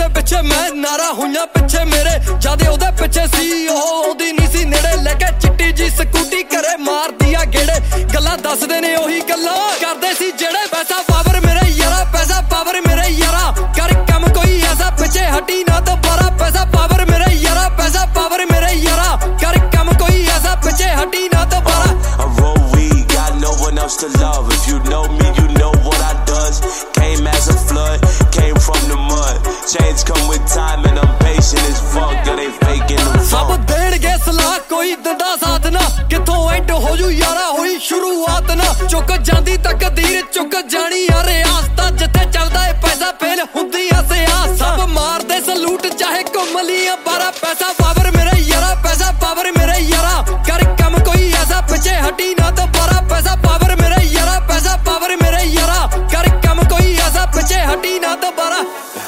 पैसे पिछे मैं नारा हुईयां पिछे मेरे जादे ओदे पिछे सी ओदी नहीं सी नेड़े लेके चिट्टी जी स्कूटी करे मार दिया गेड़े गल्लां दसदे ने ओही गल्लां करदे सी जेड़े पैसा पावर मेरे यारा पैसा पावर मेरे यारा कर कम कोई ऐसा पिछे हटी ना दोबारा पैसा पावर मेरे यारा पैसा पावर मेरे यारा कर कम कोई ऐसा पिछे हटी ना दोबारा I roll weed, got no one else to love. If you know me, you know what I does. Came as a flood, came from the mud. Change come with time and I'm patient as fuck. Girl, they faking the सब funk. देणगे सलाह कोई दिंदा साथ ना किथों and हो जू यारा होई शुरुआत ना चुक जांदी तकदीर चुक जानी यारे आस्ता जिथे चलदा है पैसा फेल हुंदी आसे आस सब मारदे सलूट चाहे घुम लिया बारा पैसा पावर मेरे यारा पैसा पावर मेरे यारा कर कम कोई ऐसा पिछे हटी ना दोबारा पैसा पावर मेरे यारा पैसा पावर मेरे यारा कर कम कोई ऐसा पिछे हटी ना दोबारा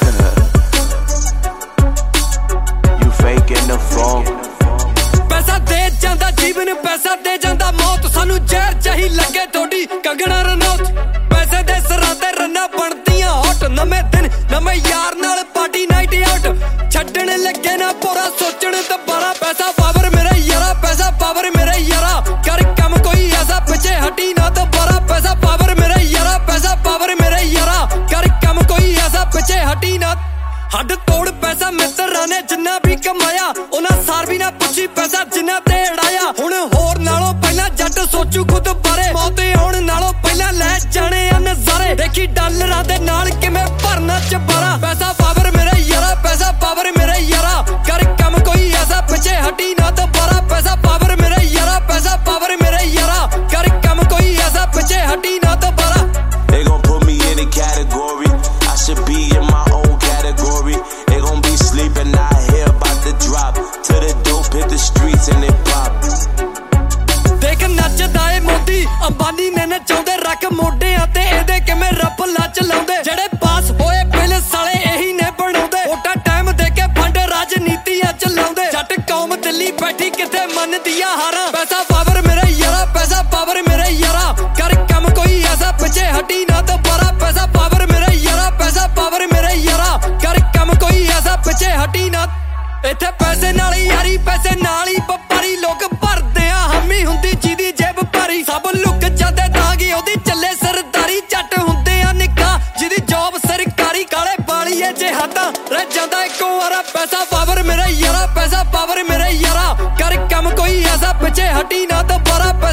You faking the funk. पैसा दे जांदा जीवन पैसा दे जांदा मौत सानू जहर चाही लगे थोड़ी कंगना रनौत पैसे दे सरां ते रन्ना बनदियां हॉट नਵੇਂ दिन नਵੇਂ यार नाल पार्टी नाइट आउट छड्डण लगे ना पूरा सोचण दोबारा पैसा पावर मेरे यारा पैसा पावर मेरे यारा कर कम कोई ऐसा पिछे हटी ना दोबारा पैसा पावर मेरे यारा पैसा पावर मेरे यारा कर कम कोई ऐसा पिछे हटी ना हद तोड़ पैसा मित्तरां ने जिन्ना भी कमाया उन्हां सार भी ना पुछी पैसा जिन्ना ते अड़ाया हुण होर नालों पहला जट सोचू खुद बारे मौते आउण नालों पहला लै जाने आ नज़ारे देखी डॉलरां दे नाल किवें भरना चबारा पैसा पावर मेरे यारा पैसा पावर मेरे यारा कर कम कोई ऐसा पिछे हटी ना दोबारा पैसा पावर मेरे यारा पैसा पावर मेरे यारा कर कम कोई ऐसा पिछे हटी ना दोबारा They gon' put me in a category. I should be in my own category. They gon' be sleeping out here about to drop. To the dope hit the streets and they pop. देख नचदा ए मोदी अंबानी ने नचाउंदे रख मोढियां ते एदे किवें रफला चलाउंदे जेड़े पास होए bill साले एही ने बनाउंदे वोटां टाइम दे के फंड राजनीतियां चलाउंदे जट कौम दिल्ली बैठी किथे मनदी आ हारां पैसा पावर मेरे यारा पैसा पावर मेरे यारा कर कम कोई ऐसा पिछे हटी ना दोबारा पैसा पावर मेरे यारा पैसा पावर मेरे यारा कर कम कोई ऐसा पिछे हटी ना इत्थे पैसे नाल ही यारी पैसे नाल ही वपारी लोक भरदे आ हमी हुंदी जिहदी जेब भारी सब लुक जांदे तांगी ओदी ਚੱਲੇ सरदारी जट हुंदे आ निक्का जिहदी जॉब सरकारी काले बालीए जिहादा रह जांदा इक्को वारा पैसा पावर मेरे यारा पैसा पावर मेरे यारा कर कम कोई ऐसा पिछे हटी ना दोबारा